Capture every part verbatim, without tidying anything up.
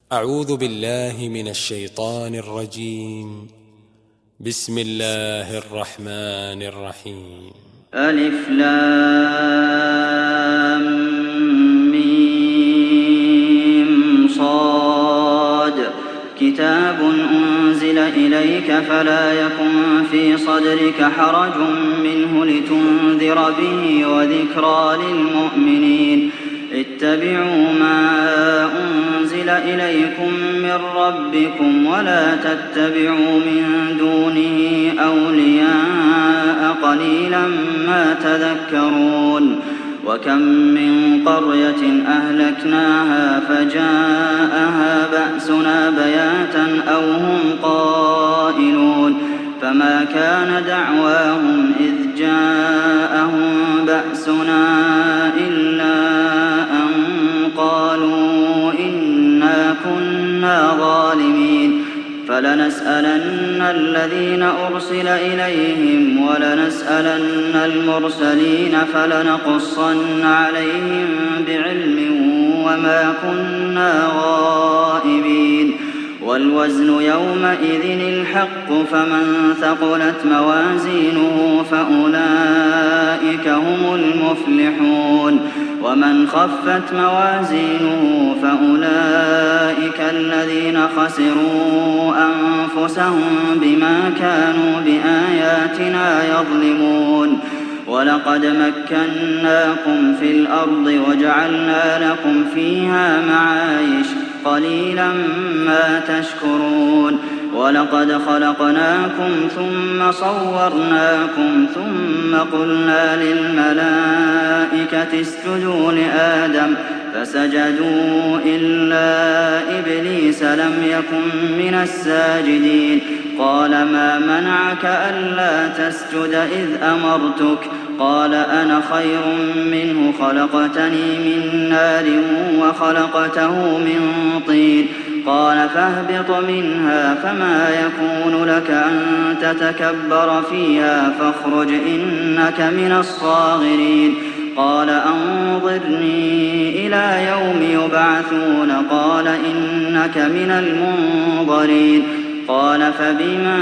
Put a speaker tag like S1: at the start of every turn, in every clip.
S1: أعوذ بالله من الشيطان الرجيم. بسم الله الرحمن الرحيم.
S2: ألف لام ميم صاد كتاب أنزل إليك فلا يكن في صدرك حرج منه لتنذر به وذكرى للمؤمنين. اتبعوا ما أنزل إليكم من ربكم ولا تتبعوا من دونه أولياء قليلا ما تذكرون. وكم من قرية أهلكناها فجاءها بأسنا بياتا أو هم قائلون فما كان دعواهم إذ جاءهم بأسنا إلا أن قالوا إنا كنا ظالمين. فلنسألن الذين أرسل إليهم ولنسألن المرسلين فلنقصن عليهم بعلم وما كنا غائبين. والوزن يومئذ الحق فمن ثقلت موازينه فأولئك هم المفلحون ومن خفت موازينه فأولئك الذين خسروا أنفسهم بما كانوا بآياتنا يظلمون. ولقد مكناكم في الأرض وجعلنا لكم فيها معايش قليلا ما تشكرون. ولقد خلقناكم ثم صورناكم ثم قلنا للملائكة اسجدوا لآدم فسجدوا إلا إبليس لم يكن من الساجدين. قال ما منعك ألا تسجد إذ أمرتك؟ قال أنا خير منه خلقتني من نار وخلقته من طين. قال فاهبط منها فما يكون لك أن تتكبر فيها فاخرج إنك من الصاغرين. قال أنظرني إلى يوم يبعثون قال إنك من المنظرين. قال فبما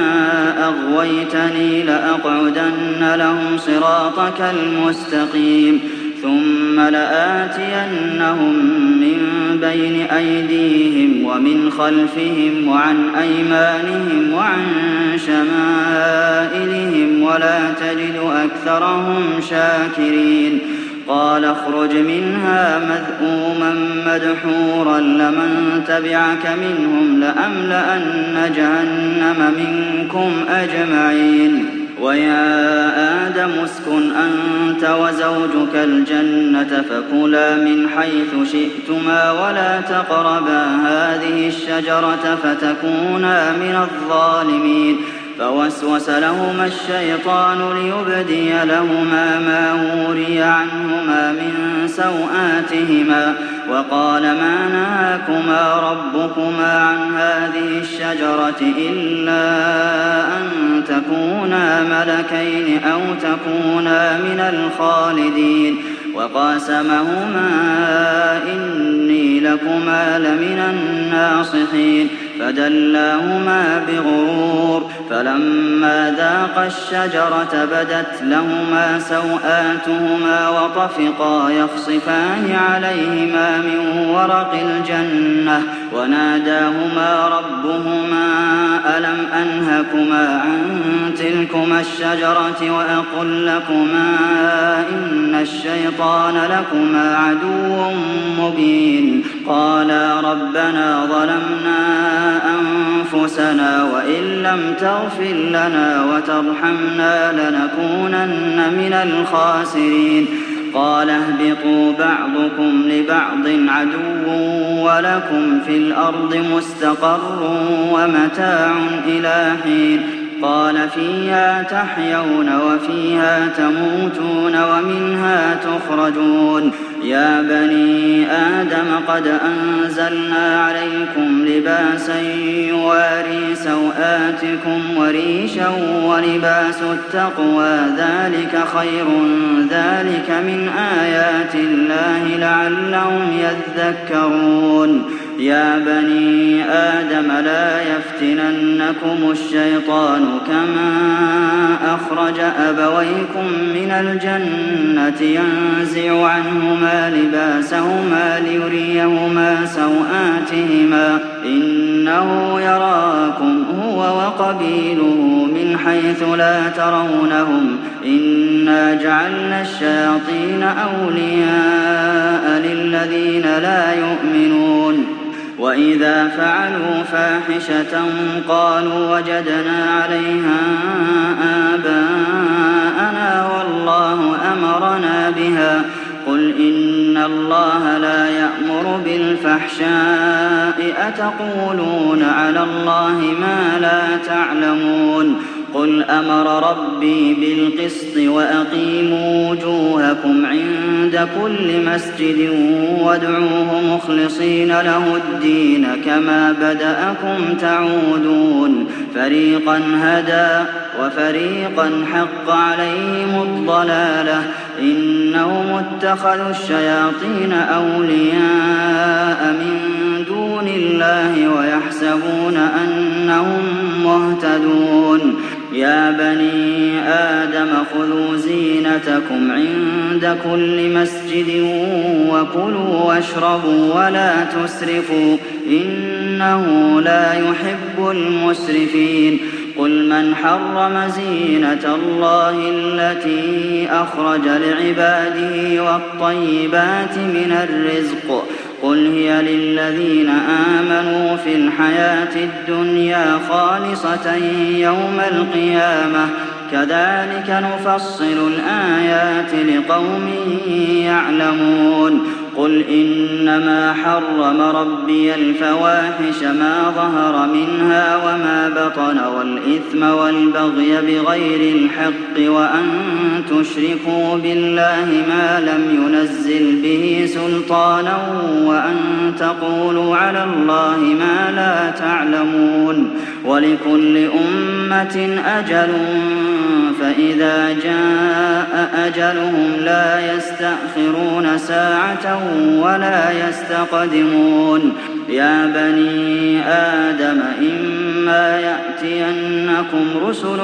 S2: أغويتني لأقعدن لهم صراطك المستقيم ثم لآتينهم من بين أيديهم ومن خلفهم وعن أيمانهم وعن شمائلهم ولا تجد أكثرهم شاكرين. قال اخرج منها مذءوما مدحورا لمن تبعك منهم لأملأن جهنم منكم أجمعين. ويا آدم اسكن أنت وزوجك الجنة فكلا من حيث شئتما ولا تقربا هذه الشجرة فتكونا من الظالمين. فوسوس لهما الشيطان ليبدي لهما ما وري عنهما من سوآتهما وقال ما نهاكما ربكما عن هذه الشجرة إلا أن تكونا ملكين أو تكونا من الخالدين. وقاسمهما إني لكما لمن الناصحين فدلاهما بغرور فلما ذاقا الشجرة بدت لهما سوآتهما وطفقا يخصفان عليهما من ورق الجنة وناداهما ربهما ألم أنهكما عن تلكما الشجرة وأقل لكما إن الشيطان لكما عدو مبين. قالا ربنا ظلمنا أنفسنا وإن لم تغفر لنا وترحمنا لنكونن من الخاسرين. قال اهبطوا بعضكم لبعض عدو ولكم في الأرض مستقر ومتاع إلى حين. قال فيها تحيون وفيها تموتون ومنها تخرجون. يا بني آدم قد أنزلنا عليكم لباسا يواري سوآتكم وريشا ولباس التقوى ذلك خير ذلك من آيات الله لعلهم يذكرون. يا بني آدم لا يفتننكم الشيطان كما أخرج أبويكم من الجنة ينزع عنهما لباسهما ليريهما سوآتهما إنه يراكم هو وقبيله من حيث لا ترونهم إنا جعلنا الشياطين أولياء للذين لا يؤمنون وإذا فعلوا فاحشة قالوا وجدنا عليها آباءنا والله أمرنا بها قل إن الله لا يأمر بالفحشاء أتقولون على الله ما لا تعلمون قل أمر ربي بالقسط وأقيموا وجوهكم عند كل مسجد وادعوه مخلصين له الدين كما بدأكم تعودون فريقا هدى وفريقا حق عليهم الضلالة إنهم اتخذوا الشياطين أولياء من دون الله ويحسبون أنهم مهتدون يا بني آدم خذوا زينتكم عند كل مسجد وكلوا واشربوا ولا تسرفوا إنه لا يحب المسرفين قل من حرم زينة الله التي أخرج لعباده والطيبات من الرزق قل هي للذين آمنوا في الحياة الدنيا خالصة يوم القيامة كذلك نفصل الآيات لقوم يعلمون قل إنما حرم ربي الفواحش ما ظهر منها وما بطن والإثم والبغي بغير الحق وأن تشركوا بالله ما لم ينزل به سلطانا وأن تقولوا على الله ما لا تعلمون ولكل أمة أجل فإذا جاء أجلهم لا يستأخرون ساعة ولا يستقدمون يا بني آدم إما يأتينكم رسل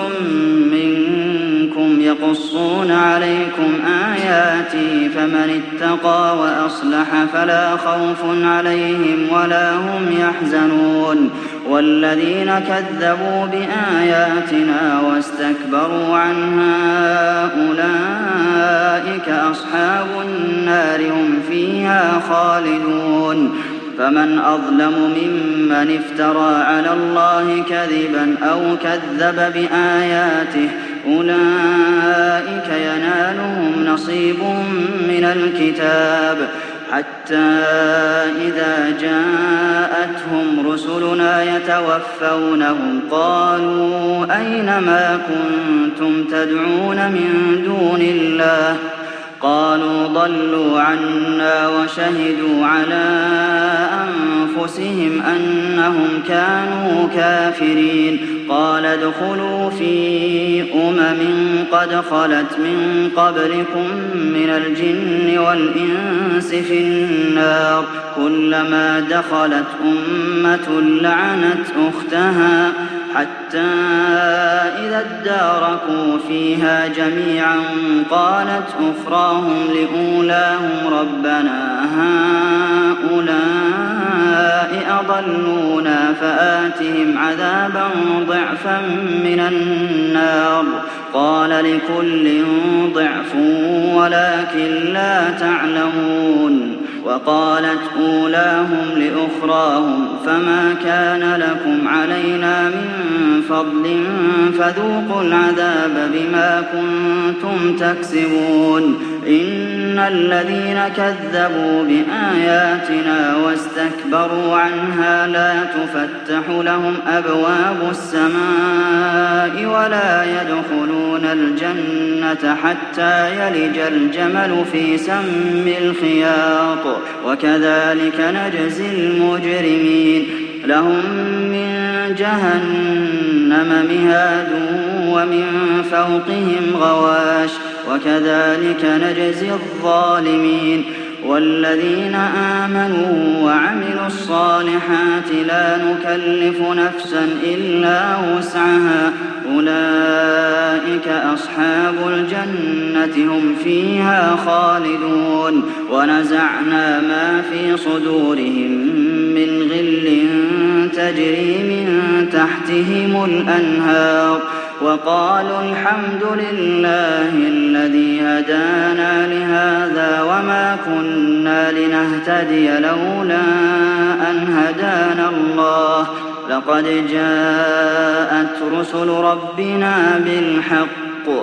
S2: منكم يقصون عليكم آياتي فمن اتقى وأصلح فلا خوف عليهم ولا هم يحزنون والذين كذبوا بآياتنا واستكبروا عنها أولئك أصحاب النار هم فيها خالدون فمن أظلم ممن افترى على الله كذبا أو كذب بآياته أولئك ينالهم نصيب من الكتاب حتى إذا جاءتهم رسلنا يتوفونهم قالوا أين ما كنتم تدعون من دون الله قالوا ضلوا عنا وشهدوا على أنفسهم أنهم كانوا كافرين قال ادخلوا في أمم قد خلت من قبلكم من الجن والإنس في النار كلما دخلت أمة لعنت أختها حتى إذا اداركوا فيها جميعا قالت أخراهم لأولاهم ربنا هؤلاء أضلونا فآتهم عذابا ضعفا من النار قال لكل ضعف ولكن لا تعلمون وقالت أولاهم لأخراهم فما كان لكم علينا من فضل فذوقوا العذاب بما كنتم تكسبون إن الذين كذبوا بآياتنا واستكبروا عنها لا تفتح لهم أبواب السماء ولا يدخلون الجنة حتى يلج الجمل في سم الخياط وكذلك نجزي المجرمين لهم من جهنم مهاد ومن فوقهم غواش وكذلك نجزي الظالمين والذين آمنوا وعملوا الصالحات لا نكلف نفسا إلا وسعها أولئك أصحاب الجنة هم فيها خالدون ونزعنا ما في صدورهم من غل تجري من تحتهم الأنهار وقالوا الحمد لله الذي هدانا لهذا وما كنا لنهتدي لولا أن هدانا الله لقد جاءت رسل ربنا بالحق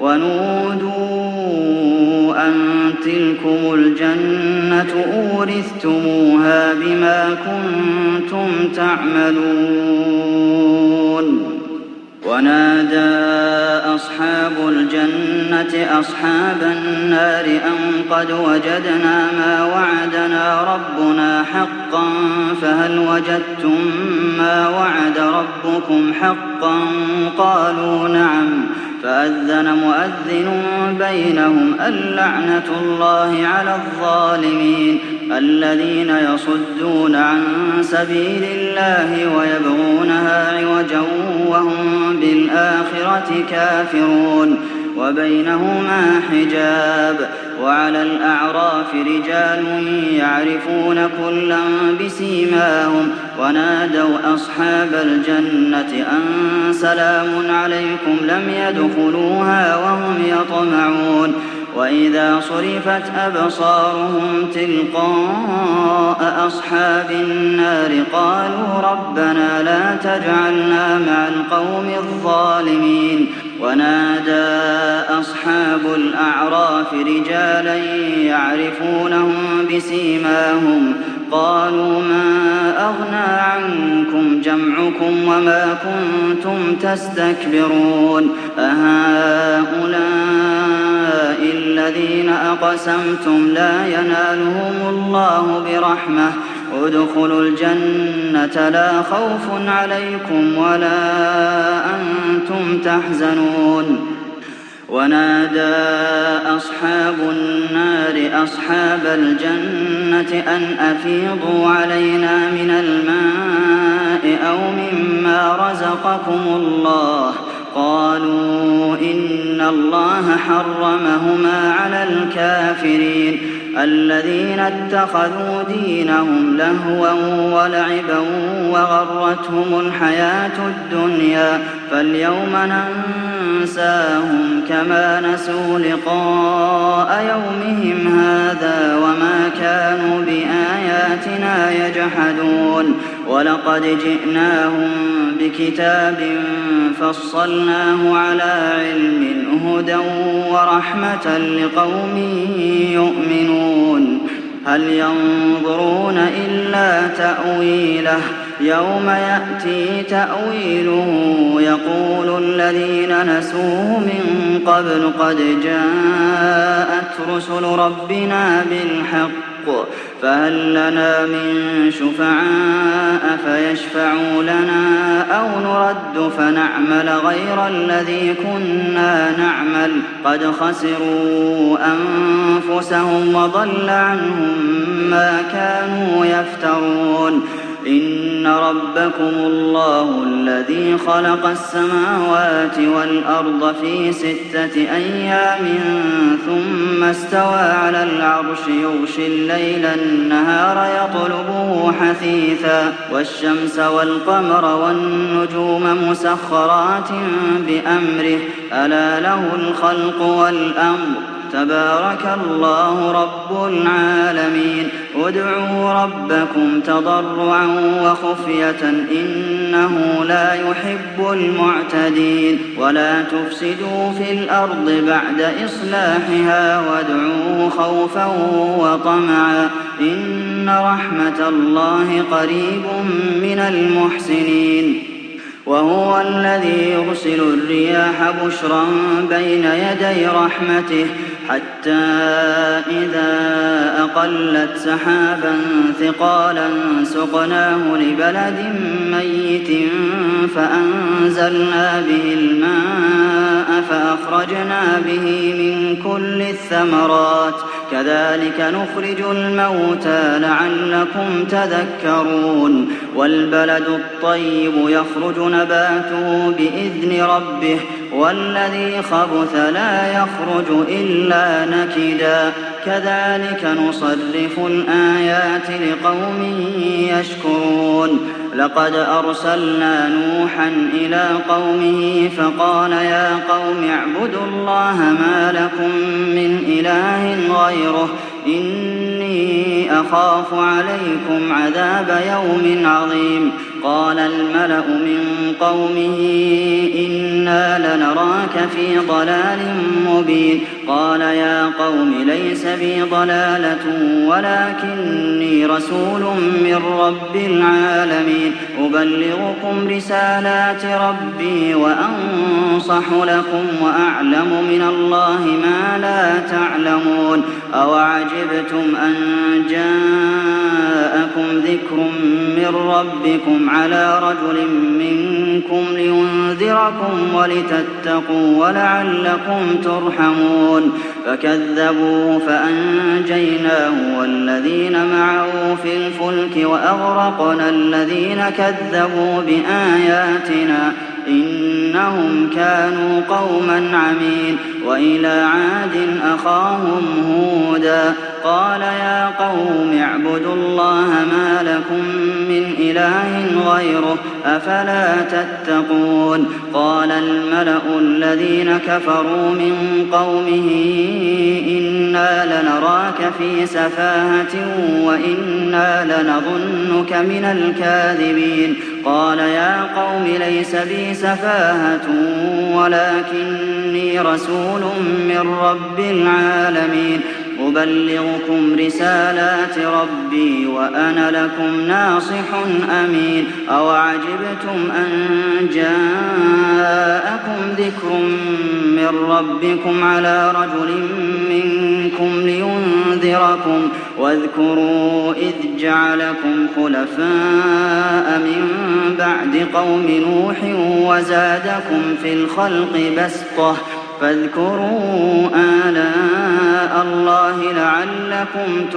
S2: ونودوا أن تلكم الجنة أورثتموها بما كنتم تعملون ونادى أصحاب الجنة أصحاب النار أن قد وجدنا ما وعدنا ربنا حقا فهل وجدتم ما وعد ربكم حقا قالوا نعم فأذن مؤذن بينهم اللعنة الله على الظالمين الذين يصدون عن سبيل الله ويبغونها عوجا وهم بالآخرة كافرون وبينهما حجاب وعلى الأعراف رجال يعرفون كلا بسيماهم ونادوا أصحاب الجنة أن سلام عليكم لم يدخلوها وهم يطمعون وإذا صرفت أبصارهم تلقاء أصحاب النار قالوا ربنا لا تجعلنا مع القوم الظالمين ونادى أصحاب الأعراف رجالا يعرفونهم بسيماهم قالوا ما أغنى عنكم جمعكم وما كنتم تستكبرون أهؤلاء الذين أقسمتم لا ينالهم الله برحمة ادخلوا الجنة لا خوف عليكم ولا أنتم تحزنون ونادى أصحاب النار أصحاب الجنة أن أفيضوا علينا من الماء أو مما رزقكم الله قالوا إن الله حرمهما على الكافرين الذين اتخذوا دينهم لهوا ولعبا وغرتهم الحياة الدنيا فاليوم ننساهم كما نسوا لقاء يومهم هذا وما كانوا بآياتنا يجحدون ولقد جئناهم بكتاب فصلناه على علم هدى ورحمة لقوم يؤمنون هل ينظرون إلا تأويله يوم يأتي تأويله يقول الذين نسوه من قبل قد جاءت رسل ربنا بالحق فهل لنا من شفعاء فيشفعوا لنا أو نرد فنعمل غير الذي كنا نعمل قد خسروا أنفسهم وضل عنهم ما كانوا يفترون إن ربكم الله الذي خلق السماوات والأرض في ستة أيام ثم استوى على العرش يغشي الليل النهار يطلبه حثيثا والشمس والقمر والنجوم مسخرات بأمره ألا له الخلق والأمر تبارك الله رب العالمين ادعوا ربكم تضرعا وخفية إنه لا يحب المعتدين ولا تفسدوا في الأرض بعد إصلاحها وادعوه خوفا وطمعا إن رحمة الله قريب من المحسنين وهو الذي يرسل الرياح بشرا بين يدي رحمته حتى إذا أقلت سحابا ثقالا سقناه لبلد ميت فأنزلنا به الماء فأخرجنا به من كل الثمرات كذلك نخرج الموتى لعلكم تذكرون والبلد الطيب يخرج نباته بإذن ربه والذي خبث لا يخرج إلا نكدا كذلك نصرف الآيات لقوم يشكرون لقد أرسلنا نوحا إلى قومه فقال يا قوم اعبدوا الله ما لكم من إله غيره إني أخاف عليكم عذاب يوم عظيم قال الملأ من قومه إنا لنراك في ضلال مبين قال يا قوم ليس بي ضلالة ولكني رسول من رب العالمين أبلغكم رسالات ربي وأنصح لكم وأعلم من الله ما لا تعلمون أوعجبتم أن جاءكم ذكر من ربكم على رجل منكم لينذركم ولتتقوا ولعلكم ترحمون فكذبوه فأنجيناه والذين معه في الفلك وأغرقنا الذين كذبوا بآياتنا إنهم كانوا قوما عمين وإلى عاد أخاهم هودا قال يا قوم اعبدوا الله ما لكم من إله غيره أفلا تتقون قال الملأ الذين كفروا من قومه إنا لنراك في سفاهة وإنا لنظنك من الكاذبين قال يا قوم ليس بي سفاهة ولكني رسول من رب العالمين أبلغكم رسالات ربي وأنا لكم ناصح أمين أوعجبتم أن جاءكم ذكر من ربكم على رجل منكم لينذركم واذكروا إذ جعلكم خلفاء من بعد قوم نوح وزادكم في الخلق بسطة فاذكروا آلاء الله لعلكم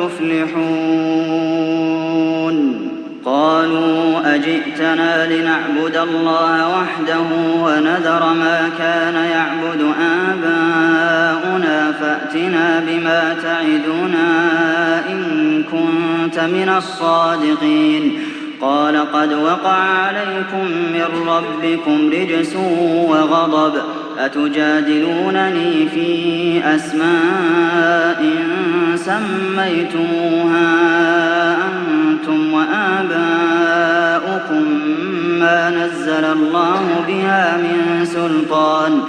S2: تفلحون قالوا أجئتنا لنعبد الله وحده ونذر ما كان يعبد آباؤنا فأتنا بما تعدنا إن كنت من الصادقين قال قد وقع عليكم من ربكم رجس وغضب أتجادلونني في أسماء سميتموها أنتم وآباؤكم ما نزل الله بها من سلطان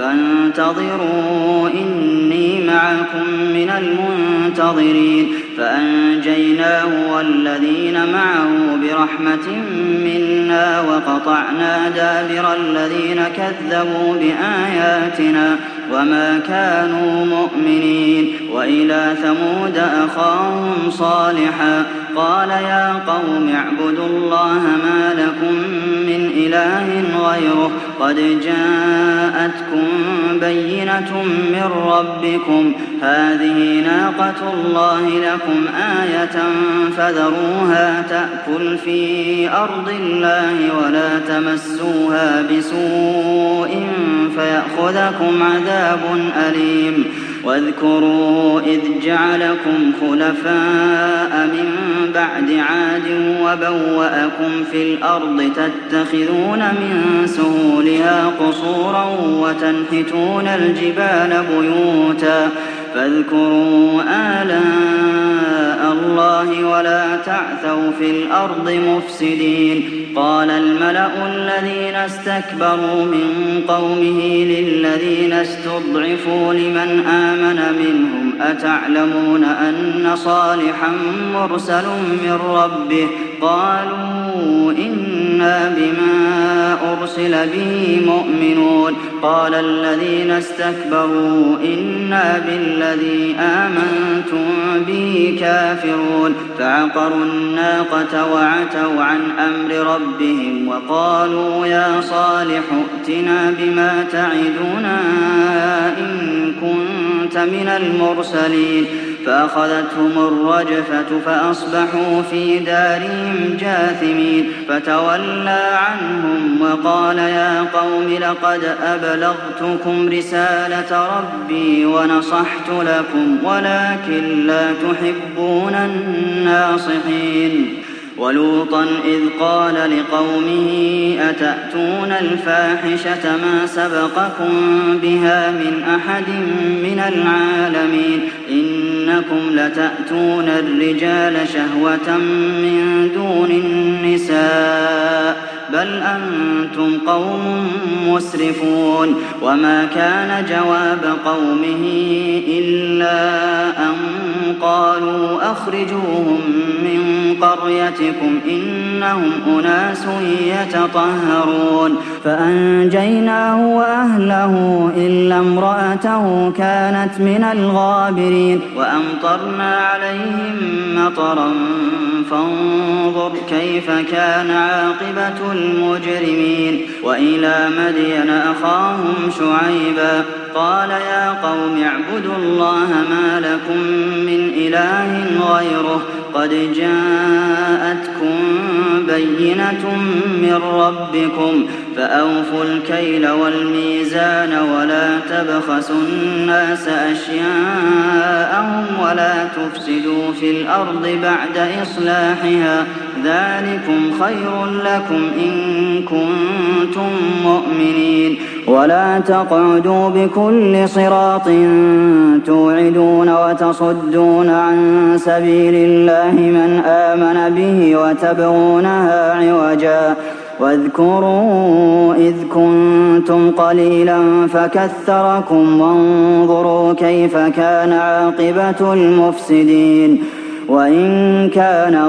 S2: فانتظروا إني معكم من المنتظرين فأنجيناه والذين معه برحمة منا وقطعنا دابر الذين كذبوا بآياتنا وما كانوا مؤمنين وإلى ثمود أخاهم صالحا قال يا قوم اعبدوا الله ما لكم من إله غيره قد جاءتكم بينة من ربكم هذه ناقة الله لكم آية فذروها تأكل في أرض الله ولا تمسوها بسوء فيأخذكم عذاب أليم واذكروا إذ جعلكم خلفاء من بعد عاد وبوأكم في الأرض تتخذون من سهولها قصورا وتنحتون الجبال بيوتا فاذكروا آلاء الله ولا تعثوا في الأرض مفسدين قال الملأ الذين استكبروا من قومه للذين استضعفوا لمن آمن منهم أتعلمون أن صالحا مرسل من ربه قالوا إنا بما أرسل به مؤمنون قال الذين استكبروا إنا بالذي آمنتم به كافرون فعقروا الناقة وعتوا عن أمر ربهم وقالوا يا صالح ائتنا بما تعدنا إن كنت من المرسلين فأخذتهم الرجفة فأصبحوا في دارهم جاثمين فتولى عنهم وقال يا قوم لقد أبلغتكم رسالة ربي ونصحت لكم ولكن لا تحبون الناصحين ولوطا إذ قال لقومه أتأتون الفاحشة ما سبقكم بها من أحد من العالمين إنكم لتأتون الرجال شهوة من دون النساء بل أنتم قوم مسرفون وما كان جواب قومه إلا أن قالوا أخرجوهم من قريتكم إنهم أناس يتطهرون فأنجيناه وأهله إلا امرأته كانت من الغابرين وأمطرنا عليهم مطرا فانظر كيف كان عاقبة المجرمين وإلى مدين أخاهم شعيبا قال يا قوم اعبدوا الله ما لكم من إله غيره قد جاءتكم بينة من ربكم فأوفوا الكيل والميزان ولا تبخسوا الناس أشياءهم ولا تفسدوا في الأرض بعد إصلاحها ذلكم خير لكم إن كنتم مؤمنين ولا تقعدوا بكل صراط توعدون وتصدون عن سبيل الله من آمن به وتبغونها عوجا واذكروا إذ كنتم قليلا فكثركم وانظروا كيف كان عاقبة المفسدين وإن كان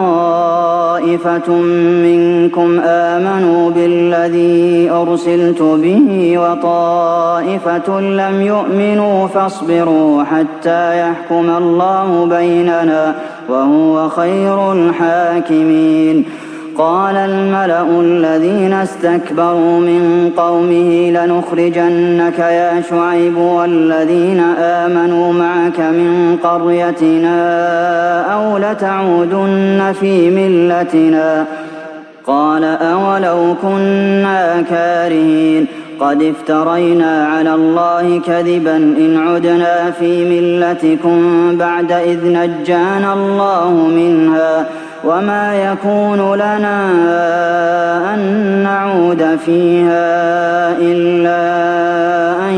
S2: طائفة منكم آمنوا بالذي أرسلت به وطائفة لم يؤمنوا فاصبروا حتى يحكم الله بيننا وهو خير الحاكمين قال الملأ الذين استكبروا من قومه لنخرجنك يا شعيب والذين آمنوا معك من قريتنا أو لتعودن في ملتنا قال أولو كنا كارهين قد افترينا على الله كذبا إن عدنا في ملتكم بعد إذ نجانا الله منها وما يكون لنا أن نعود فيها إلا أن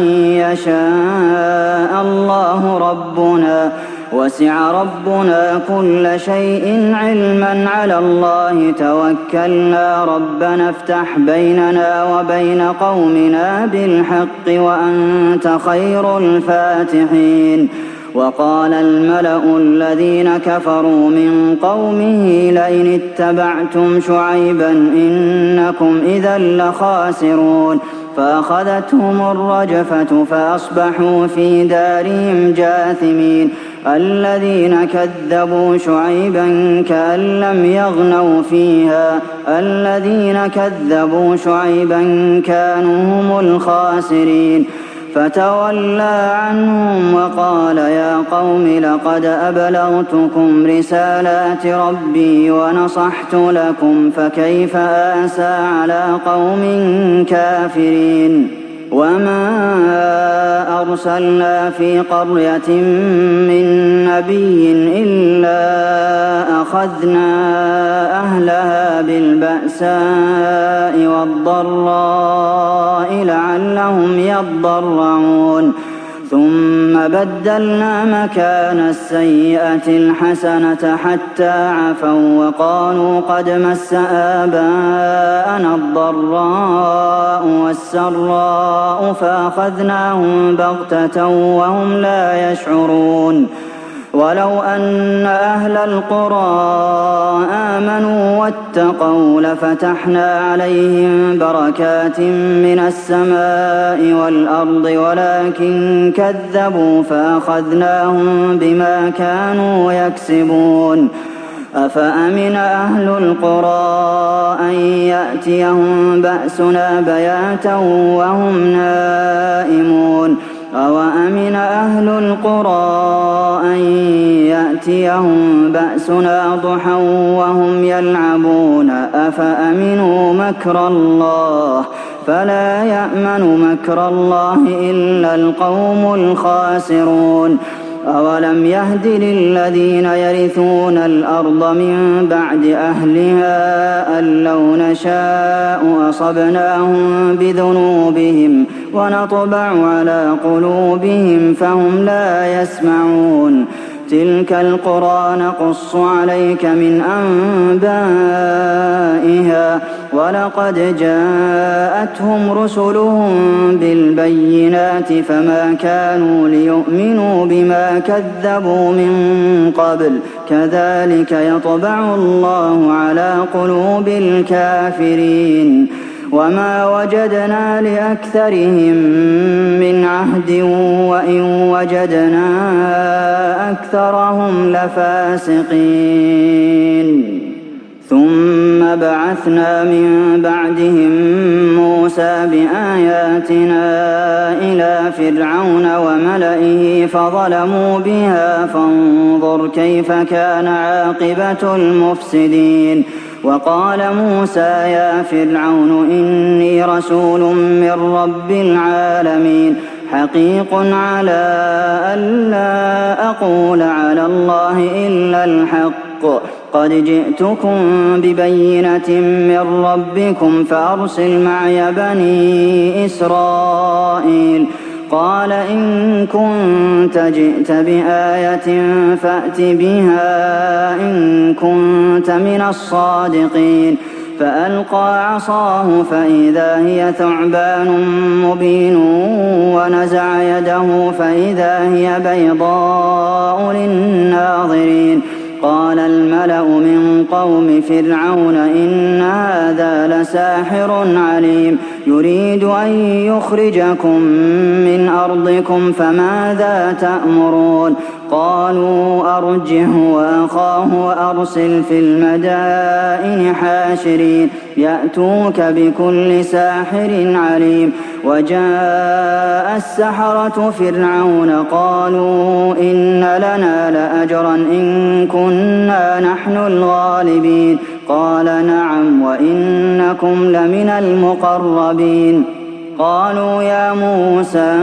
S2: يشاء الله ربنا وسع ربنا كل شيء علما على الله توكلنا ربنا افتح بيننا وبين قومنا بالحق وأنت خير الفاتحين وقال الملأ الذين كفروا من قومه لئن اتبعتم شعيبا إنكم إذا لخاسرون فأخذتهم الرجفة فأصبحوا في دارهم جاثمين الذين كذبوا شعيبا كأن لم يغنوا فيها الذين كذبوا شعيبا كانوا هم الخاسرين فتولى عنهم وقال يا قوم لقد أبلغتكم رسالات ربي ونصحت لكم فكيف آسى على قوم كافرين وما أرسلنا في قرية من نبي إلا أخذنا أهلها بالبأساء والضراء لعلهم يضرعون ثم بدلنا مكان السيئة الحسنة حتى عفوا وقالوا قد مس آباءنا الضراء والسراء فأخذناهم بغتة وهم لا يشعرون ولو أن أهل القرى آمنوا واتقوا لفتحنا عليهم بركات من السماء والأرض ولكن كذبوا فأخذناهم بما كانوا يكسبون أفأمن أهل القرى أن يأتيهم بأسنا بياتا وهم نائمون أوأمن أهل القرى أن يأتيهم بأسنا ضحى وهم يلعبون أفأمنوا مكر الله فلا يأمن مكر الله إلا القوم الخاسرون أولم يهد للذين يرثون الأرض من بعد أهلها أن لو نشاء أصبناهم بذنوبهم ونطبع على قلوبهم فهم لا يسمعون تلك القرى نقص عليك من أنبائها ولقد جاءتهم رسلهم بالبينات فما كانوا ليؤمنوا بما كذبوا من قبل كذلك يطبع الله على قلوب الكافرين وما وجدنا لأكثرهم من عهد وإن وجدنا أكثرهم لفاسقين ثم بعثنا من بعدهم موسى بآياتنا إلى فرعون وملئه فظلموا بها فانظر كيف كان عاقبة المفسدين وقال موسى يا فرعون إني رسول من رب العالمين حقيق على ألا أقول على الله إلا الحق قد جئتكم ببينة من ربكم فأرسل معي بني إسرائيل قال إن كنت جئت بآية فأت بها إن كنت من الصادقين فألقى عصاه فإذا هي ثعبان مبين ونزع يده فإذا هي بيضاء للناظرين قال الملأ من قوم فرعون إن هذا لساحر عليم يريد أن يخرجكم من أرضكم فماذا تأمرون قالوا أرجه وأخاه وأرسل في المدائن حاشرين يأتوك بكل ساحر عليم وجاء السحرة فرعون قالوا إن لنا لأجرا إن كنا نحن الغالبين قال نعم وإنكم لمن المقربين قالوا يا موسى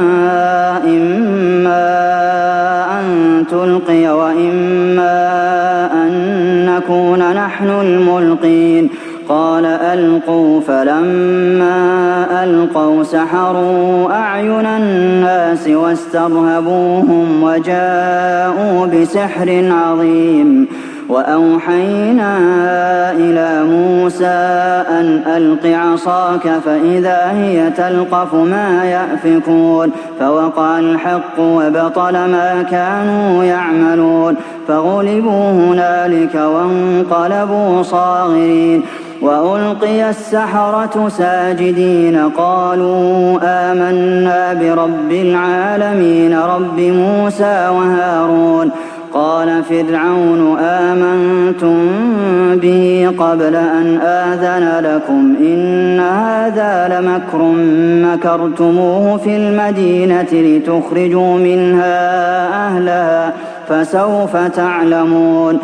S2: إما أن تلقي وإما أن نكون نحن الملقين قال ألقوا فلما ألقوا سحروا أعين الناس واسترهبوهم وجاءوا بسحر عظيم وأوحينا إلى موسى أن ألق عصاك فإذا هي تلقف ما يأفكون فوقع الحق وبطل ما كانوا يعملون فغلبوا هنالك وانقلبوا صاغرين وألقي السحرة ساجدين قالوا آمنا برب العالمين رب موسى وهارون قال فرعون آمنتم به قبل أن آذن لكم إن هذا لمكر مكرتموه في المدينة لتخرجوا منها أهلها فسوف تعلمون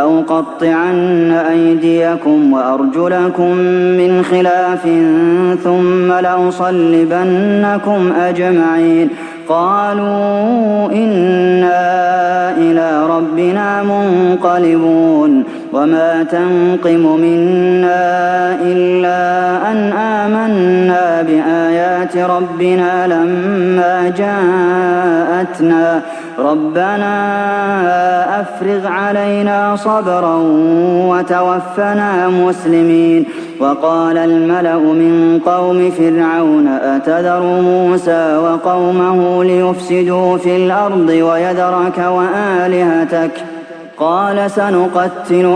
S2: لأقطعن أيديكم وأرجلكم من خلاف ثم لأصلبنكم أجمعين قالوا إنا إلى ربنا منقلبون وما تنقم منا إلا أن آمنا بآيات ربنا لما جاءتنا ربنا أفرغ علينا صبرا وتوفنا مسلمين وقال الملأ من قوم فرعون أتذر موسى وقومه ليفسدوا في الأرض ويذرك وآلهتك قال سنقتل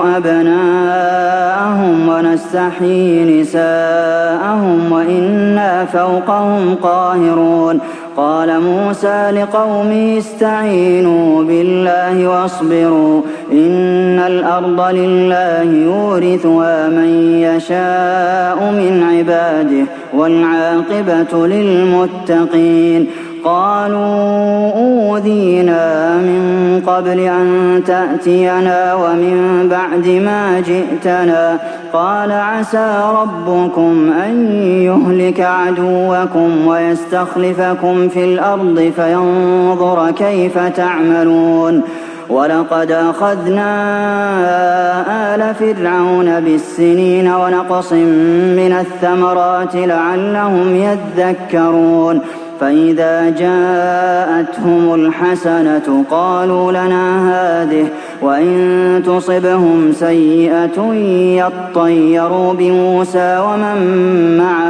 S2: أبناءهم ونستحيي نساءهم وإنا فوقهم قاهرون قال موسى لقومه استعينوا بالله واصبروا إن الأرض لله يورثها من يشاء من عباده والعاقبة للمتقين قالوا أوذينا من قبل أن تأتينا ومن بعد ما جئتنا قال عسى ربكم أن يهلك عدوكم ويستخلفكم في الأرض فينظر كيف تعملون ولقد أخذنا آل فرعون بالسنين ونقص من الثمرات لعلهم يذكرون فإذا جاءتهم الحسنة قالوا لنا هذه وإن تصبهم سيئة يطيروا بموسى ومن معه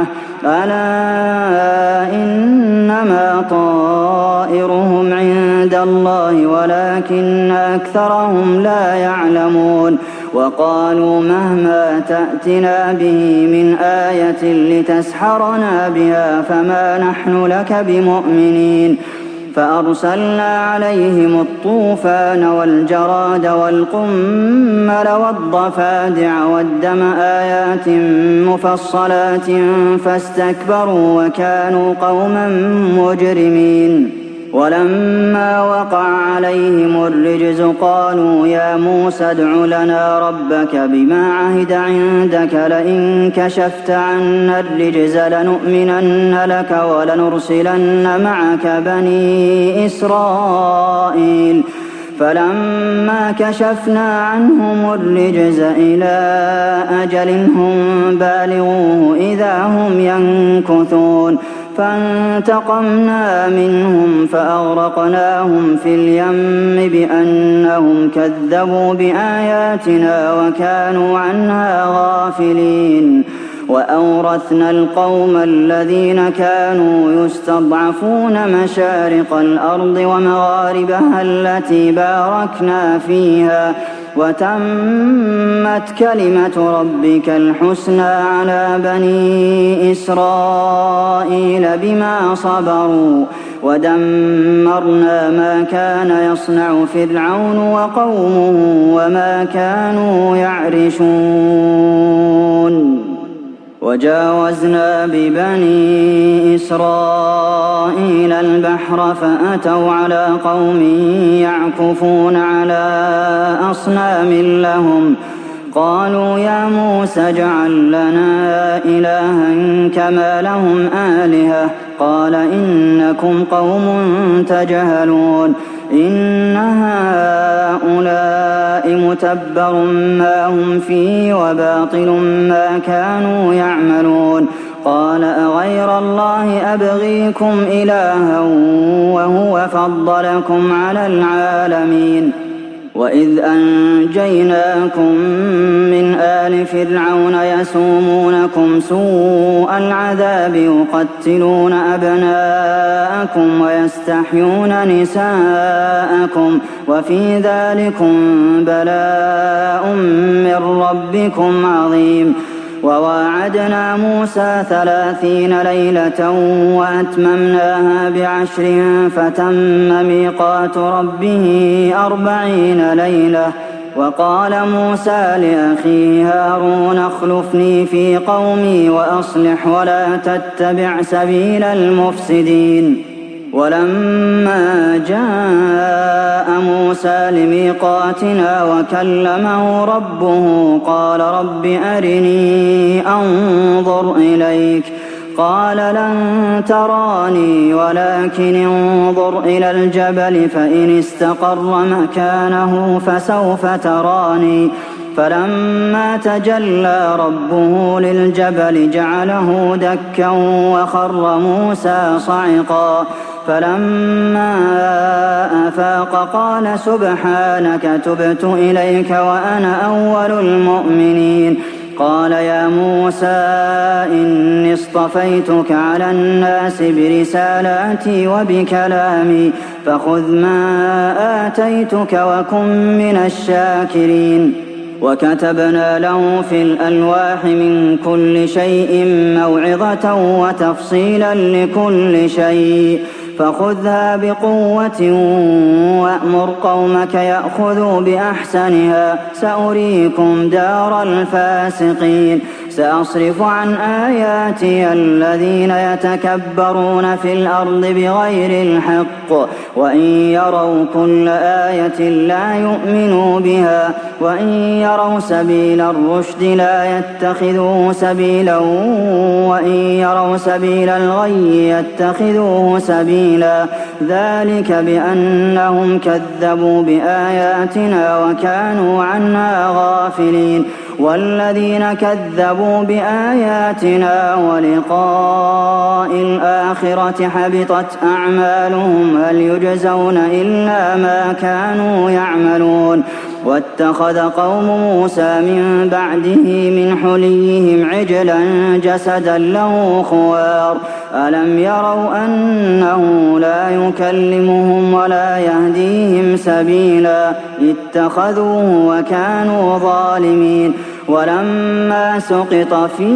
S2: ألا إنما طائرهم عند الله ولكن أكثرهم لا يعلمون وقالوا مهما تأتنا به من آية لتسحرنا بها فما نحن لك بمؤمنين فأرسلنا عليهم الطوفان والجراد والقمل والضفادع والدم آيات مفصلات فاستكبروا وكانوا قوما مجرمين ولما وقع عليهم الرجز قالوا يا موسى ادع لنا ربك بما عهد عندك لئن كشفت عنا الرجز لنؤمنن لك ولنرسلن معك بني إسرائيل فلما كشفنا عنهم الرجز إلى أجل هم بالغوه إذا هم ينكثون فانتقمنا منهم فأغرقناهم في اليم بأنهم كذبوا بآياتنا وكانوا عنها غافلين وأورثنا القوم الذين كانوا يستضعفون مشارق الأرض ومغاربها التي باركنا فيها وتمت كلمة ربك الحسنى على بني إسرائيل بما صبروا ودمرنا ما كان يصنع فرعون وقومه وما كانوا يعرشون وجاوزنا ببني إسرائيل البحر فأتوا على قوم يعكفون على أصنام لهم قالوا يا موسى اجعل لنا إلها كما لهم آلهة قال إنكم قوم تجهلون إن هؤلاء متبر ما هم فيه وباطل ما كانوا يعملون قال أغير الله أبغيكم إلها وهو فضلكم على العالمين وإذ أنجيناكم من آل فرعون يسومونكم سوء العذاب يقتلون أبناءكم ويستحيون نساءكم وفي ذلكم بلاء من ربكم عظيم وواعدنا موسى ثلاثين ليلة وأتممناها بعشر فتم ميقات ربه أربعين ليلة وقال موسى لأخيه هارون اخلفني في قومي وأصلح ولا تتبع سبيل المفسدين ولما جاء موسى لميقاتنا وكلمه ربه قال رب أرني أنظر إليك قال لن تراني ولكن انظر إلى الجبل فإن استقر مكانه فسوف تراني فلما تجلى ربه للجبل جعله دكا وخر موسى صعقا فلما أفاق قال سبحانك تبت إليك وأنا أول المؤمنين قال يا موسى إني اصطفيتك على الناس برسالاتي وبكلامي فخذ ما آتيتك وكن من الشاكرين وكتبنا له في الألواح من كل شيء موعظة وتفصيلا لكل شيء فخذها بقوة وأمر قومك يأخذوا بأحسنها سأريكم دار الفاسقين سأصرف عن آياتي الذين يتكبرون في الأرض بغير الحق وإن يروا كل آية لا يؤمنوا بها وإن يروا سبيل الرشد لا يتخذوه سبيلا وإن يروا سبيل الغي يتخذوه سبيلا ذلك بأنهم كذبوا بآياتنا وكانوا عنها غافلين والذين كذبوا بآياتنا ولقاء الآخرة حبطت أعمالهم هل يجزون إلا ما كانوا يعملون واتخذ قوم موسى من بعده من حليهم عجلا جسدا له خوار ألم يروا أنه لا يكلمهم ولا يهديهم سبيلا اتخذوه وكانوا ظالمين ولما سقط في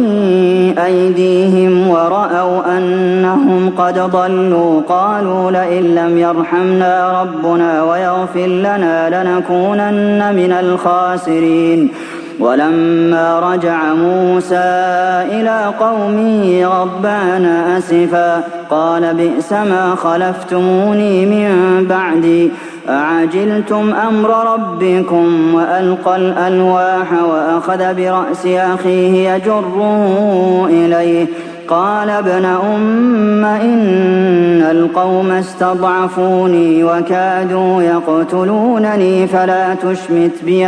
S2: أيديهم ورأوا أنهم قد ضلوا قالوا لئن لم يرحمنا ربنا ويغفر لنا لنكونن من الخاسرين ولما رجع موسى إلى قومه غضبان أسفا قال بئس ما خلفتموني من بعدي أعجلتم أمر ربكم وألقى الألواح وأخذ برأس أخيه يجره إليه قال ابن أم إن القوم استضعفوني وكادوا يقتلونني فلا تشمت بي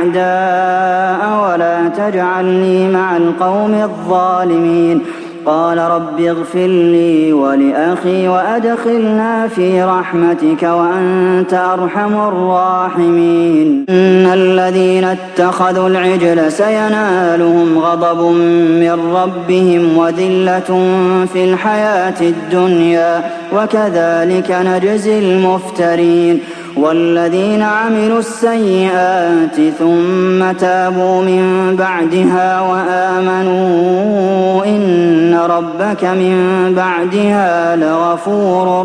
S2: الأعداء ولا تجعلني مع القوم الظالمين قال رب اغفر لي ولأخي وأدخلنا في رحمتك وأنت أرحم الراحمين إن الذين اتخذوا العجل سينالهم غضب من ربهم وذلة في الحياة الدنيا وكذلك نجزي المفترين والذين عملوا السيئات ثم تابوا من بعدها وآمنوا إن ربك من بعدها لغفور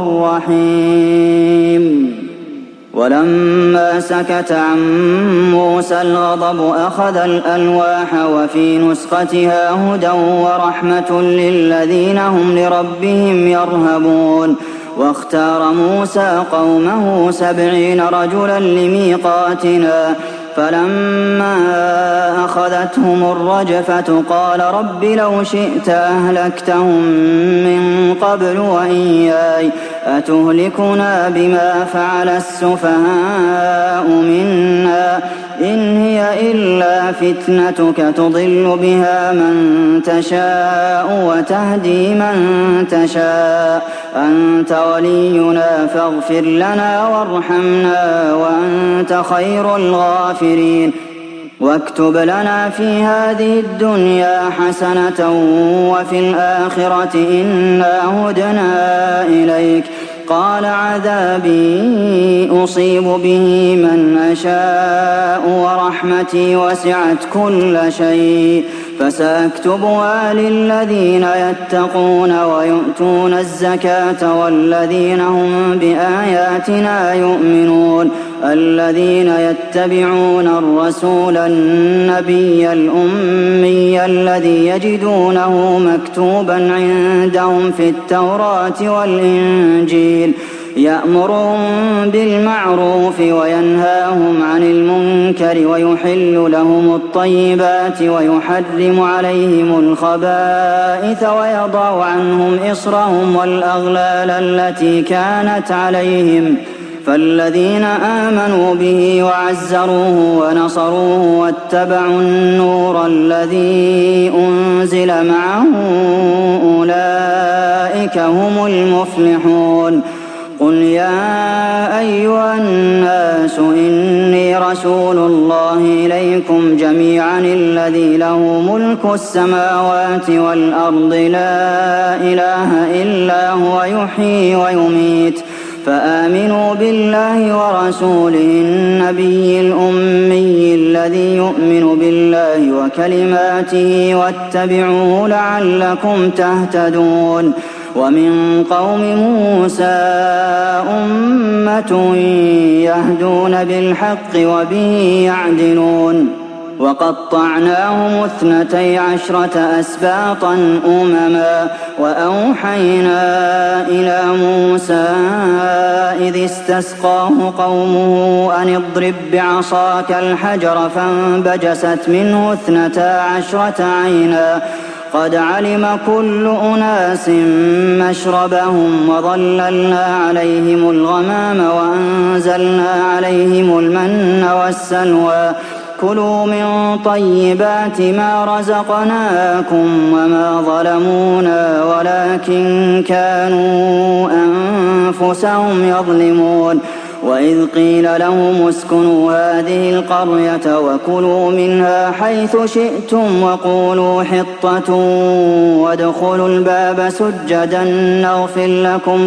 S2: رحيم ولما سكت عن موسى الغضب أخذ الألواح وفي نسختها هدى ورحمة للذين هم لربهم يرهبون واختار موسى قومه سبعين رجلا لميقاتنا فلما أخذتهم الرجفة قال رب لو شئت أهلكتهم من قبل وإياي أتهلكنا بما فعل السفهاء منا إن هي إلا فتنتك تضل بها من تشاء وتهدي من تشاء أنت ولينا فاغفر لنا وارحمنا وأنت خير الغافرين واكتب لنا في هذه الدنيا حسنة وفي الآخرة إنا هدنا إليك قال عذابي أصيب به من أشاء ورحمتي وسعت كل شيء فسأكتبها للذين يتقون ويؤتون الزكاة والذين هم بآياتنا يؤمنون الذين يتبعون الرسول النبي الأمي الذي يجدونه مكتوبا عندهم في التوراة والإنجيل يأمرهم بالمعروف وينهاهم عن المنكر ويحل لهم الطيبات ويحرم عليهم الخبائث ويضع عنهم إصرهم والأغلال التي كانت عليهم فالذين آمنوا به وعزروه ونصروه واتبعوا النور الذي أنزل معه أولئك هم المفلحون قل يا أيها الناس إني رسول الله إليكم جميعا الذي له ملك السماوات والأرض لا إله إلا هو يحيي ويميت فآمنوا بالله ورسوله النبي الأمي الذي يؤمن بالله وكلماته واتبعوه لعلكم تهتدون ومن قوم موسى أمة يهدون بالحق وبه يعدلون وقطعناهم اثنتي عشرة أسباطا أمما وأوحينا إلى موسى إذ استسقاه قومه أن اضرب بعصاك الحجر فانبجست منه اثنتا عشرة عينا قد علم كل أناس مشربهم وظللنا عليهم الغمام وأنزلنا عليهم المن والسلوى كلوا من طيبات ما رزقناكم وما ظلمونا ولكن كانوا أنفسهم يظلمون وإذ قيل لهم اسكنوا هذه القرية وكلوا منها حيث شئتم وقولوا حطة وادخلوا الباب سجدا نغفر لكم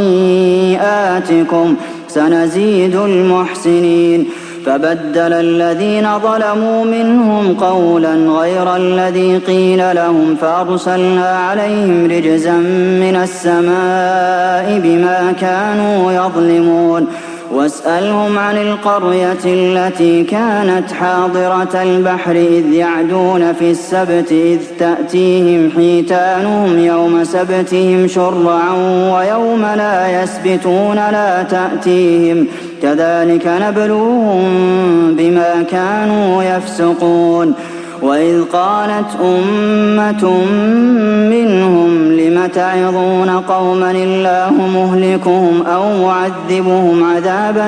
S2: خطيئاتكم سنزيد المحسنين فبدل الذين ظلموا منهم قولا غير الذي قيل لهم فأرسلنا عليهم رجزا من السماء بما كانوا يظلمون واسألهم عن القرية التي كانت حاضرة البحر إذ يعدون في السبت إذ تأتيهم حيتانهم يوم سبتهم شرعا ويوم لا يسبتون لا تأتيهم كذلك نبلوهم بما كانوا يفسقون وإذ قالت أمة منهم لم تعظون قوما الله مهلكهم أو معذبهم عذابا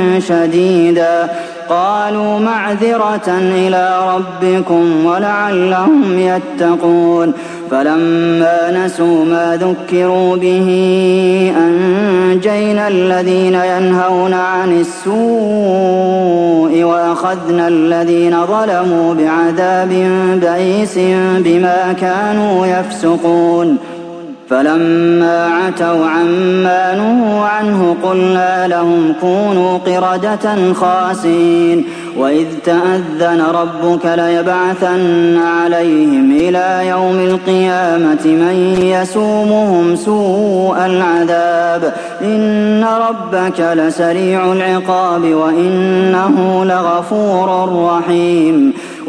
S2: شديدا قالوا معذرة إلى ربكم ولعلهم يتقون فلما نسوا ما ذكروا به أنجينا الذين ينهون عن السوء وأخذنا الذين ظلموا بعذاب بئيس بما كانوا يفسقون فلما عتوا عما نهوا عنه قلنا لهم كونوا قردة خاسئين وإذ تأذن ربك ليبعثن عليهم إلى يوم القيامة من يسومهم سوء العذاب إن ربك لسريع العقاب وإنه لغفور رحيم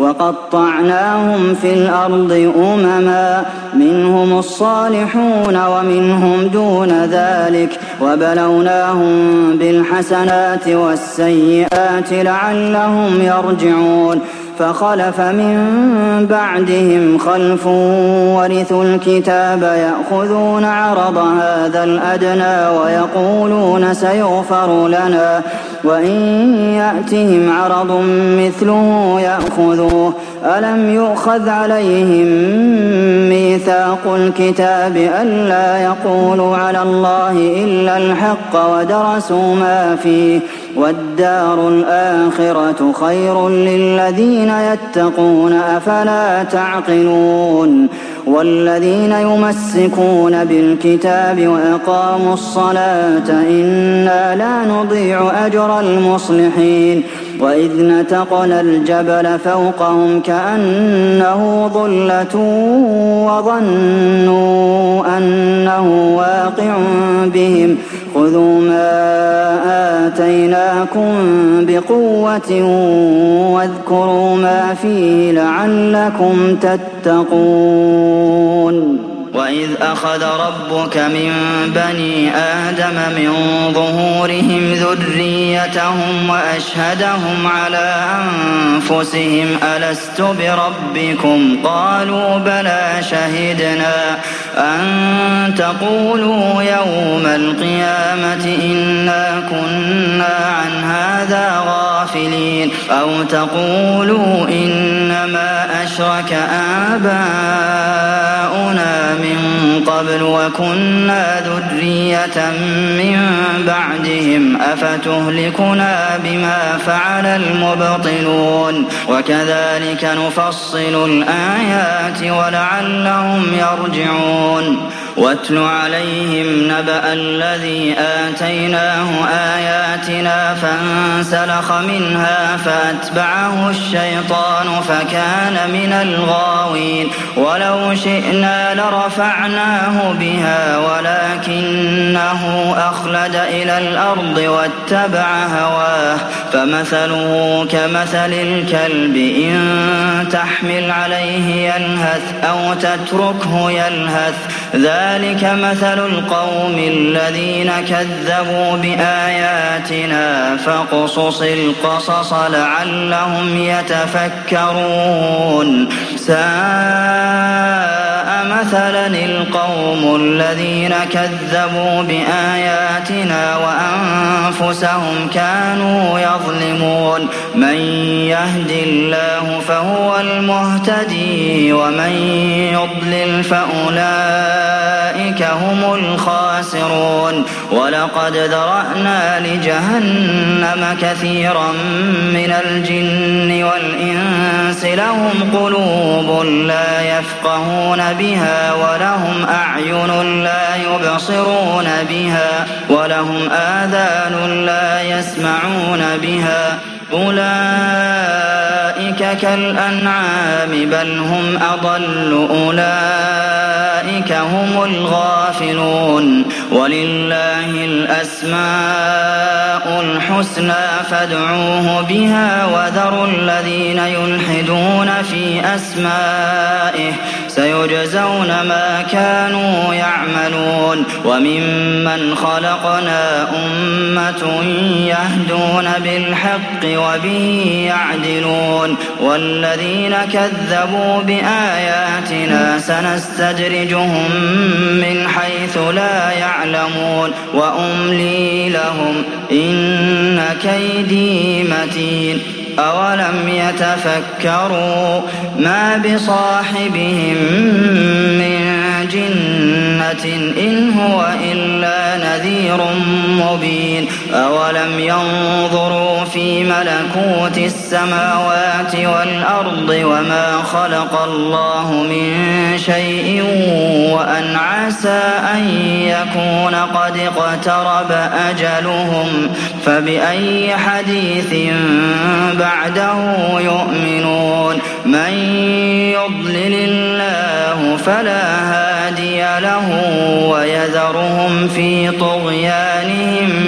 S2: وقطعناهم في الأرض أمما منهم الصالحون ومنهم دون ذلك وبلوناهم بالحسنات والسيئات لعلهم يرجعون فخلف من بعدهم خلف ورثوا الكتاب يأخذون عرض هذا الأدنى ويقولون سيغفر لنا وإن يأتهم عرض مثله يأخذوه ألم يؤخذ عليهم ميثاق الكتاب ألا يقولوا على الله إلا الحق ودرسوا ما فيه والدار الآخرة خير للذين يتقون أفلا تعقلون والذين يمسكون بالكتاب وأقاموا الصلاة إنا لا نضيع أجر المصلحين وإذ نتقنا الجبل فوقهم كأنه ظلة وظنوا أنه واقع بهم خذوا ما آتيناكم بقوة واذكروا ما فيه لعلكم تتقون وإذ أخذ ربك من بني آدم من ظهورهم ذريتهم وأشهدهم على أنفسهم ألست بربكم قالوا بلى شهدنا أن تقولوا يوم القيامة إنا كنا عن هذا غافلين أو تقولوا إنما أشرك آباؤنا من قبل وكنا ذرية من بعدهم أفتهلكنا بما فعل المبطلون وكذلك نفصل الآيات ولعلهم يرجعون واتل عليهم نبأ الذي آتيناه آياتنا فانسلخ منها فأتبعه الشيطان فكان من الغاوين ولو شئنا لرفعناه بها ولكنه أخلد إلى الأرض واتبع هواه فمثله كمثل الكلب إن تحمل عليه يلهث أو تتركه يلهث ذلك مثل القوم الذين كذبوا بآياتنا فاقصص القصص لعلهم يتفكرون ساء مثلا القوم الذين كذبوا بآياتنا وأنفسهم كانوا يظلمون من يهد الله فهو المهتدي ومن يضلل فأولئك هم الخاسرون ولقد ذرأنا لجهنم كثيرا من الجن والإنس لهم قلوب لا يفقهون بها ولهم أعين لا يبصرون بها ولهم آذان لا يسمعون بها أولئك كالأنعام بل هم أضل أولئك هم الغافلون ولله الأسماء الحسنى فادعوه بها وذروا الذين يلحدون في أسمائه سيجزون ما كانوا يعملون وممن خلقنا أمة يهدون بالحق وبه يعدلون والذين كذبوا بآياتنا سنستدرجهم من حيث لا يعلمون وأملي لهم إن كيدي متين أولم يتفكروا ما بصاحبهم من جنة إن هو إلا نذير مبين أولم ينظروا في ملكوت السماوات والأرض وما خلق الله من شيء وأن عسى أن يكون قد اقترب أجلهم فبأي حديث بعده يؤمنون من يضلل الله فلا هادي له ويذرهم في طغيانهم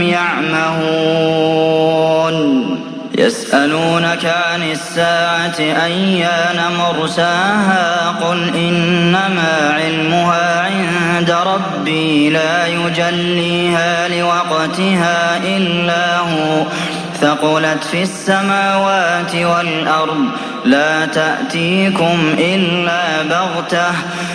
S2: يعمهون يسألونك عن الساعة أيان مرساها قل إنما علمها عند ربي لا يجليها لوقتها إلا هو ثقلت في السماوات والأرض لا تأتيكم إلا بغتة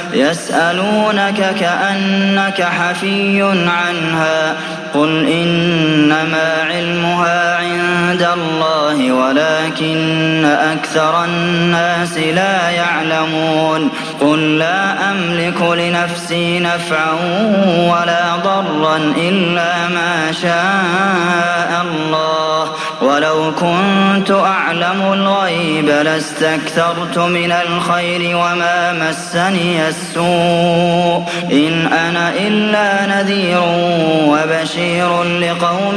S2: يسألونك كأنك حفي عنها قل إنما علمها عند الله ولكن أكثر الناس لا يعلمون قل لا أملك لنفسي نفعا ولا ضرا إلا ما شاء الله ولو كنت أعلم الغيب لاستكثرت من الخير وما مسني السوء إن أنا إلا نذير وبشير لقوم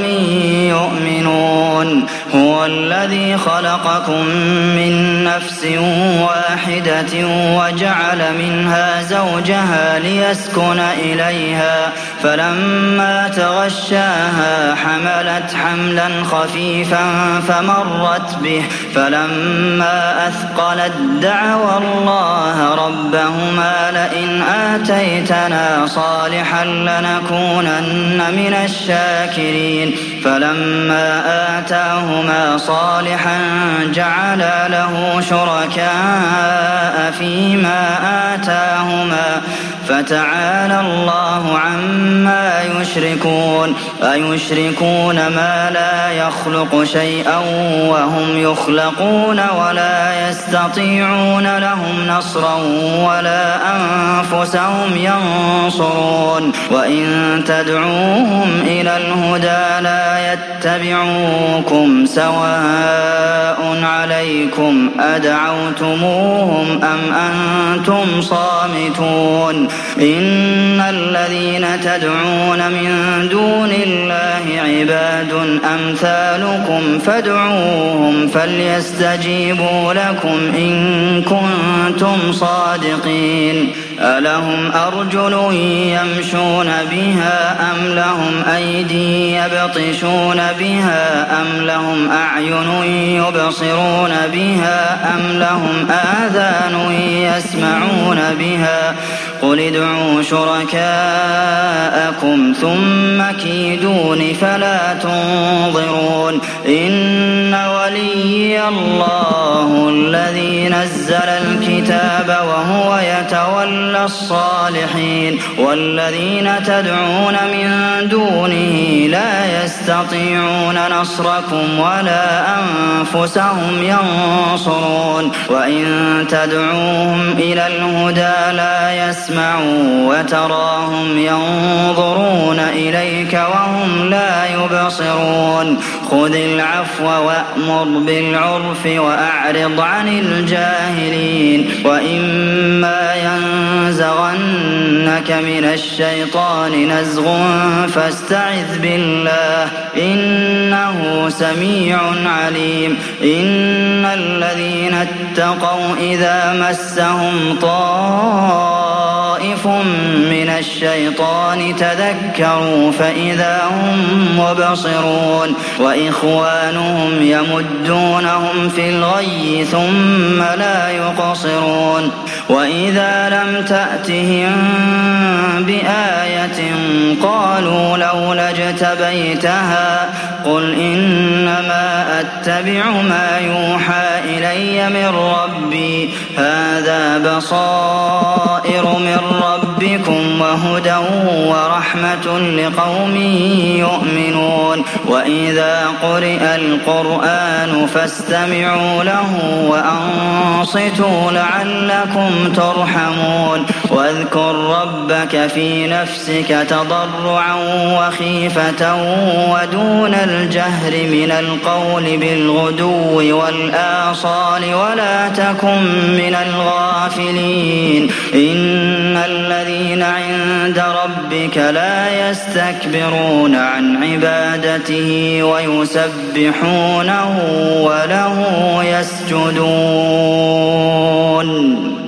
S2: يؤمنون هو الذي خلقكم من نفس واحدة وجعل منها زوجها ليسكن إليها فلما تغشاها حملت حملا خفيفا فمرت به فلما أثقلت دعوى الله ربهما لئن آتيتنا صالحا لنكونن من الشاكرين فلما آتاهما صالحا جعلا له شركاء فيما آتاهما فتعالى الله عما يشركون أيشركون ما لا يخلق شيئا وهم يخلقون ولا يستطيعون لهم نصرا ولا أنفسهم ينصرون وإن تدعوهم إلى الهدى لا يتبعوكم سواء عليكم أدعوتموهم أم أنتم صامتون إن الذين تدعون من دون الله عباد أمثالكم فادعوهم فليستجيبوا لكم إن كنتم صادقين ألهم أرجل يمشون بها أم لهم أيدي يبطشون بها أم لهم أعين يبصرون بها أم لهم آذان يسمعون بها قل ادعوا شركاءكم ثم كيدون فلا تنظرون إن وليي الله الذي نزل الكتاب وهو يتولى الصالحين والذين تدعون من دونه لا يستطيعون نصركم ولا أنفسهم ينصرون وإن تدعوهم إلى الهدى لا يسمعوا وتراهم ينظرون إليك وهم لا يبصرون خذ العفو وأمر بالعرف وأعرض عن الجاهلين وإما ينزغنك من الشيطان نزغ فاستعذ بالله إنه سميع عليم إن الذين اتقوا إذا مسهم طائف من الشيطان تذكروا فإذا هم مبصرون وإخوانهم يمدونهم في الغي ثم لا يقصرون وإذا لم تأتهم بآية قالوا لولا اجتبيتها قل إنما أتبع ما يوحى إلي من ربي هذا بصائر من ربكم وهدى ورحمة لقوم يؤمنون وإذا قرئ القرآن فاستمعوا له وأنصتوا لعلكم ترحمون واذكر ربك في نفسك تضرعا وخيفة ودون الجهر من القول بالغدو والآصال ولا تكن من الغافلين إن الذين عند ربك لا يستكبرون عن عبادته ويسبحونه وله يسجدون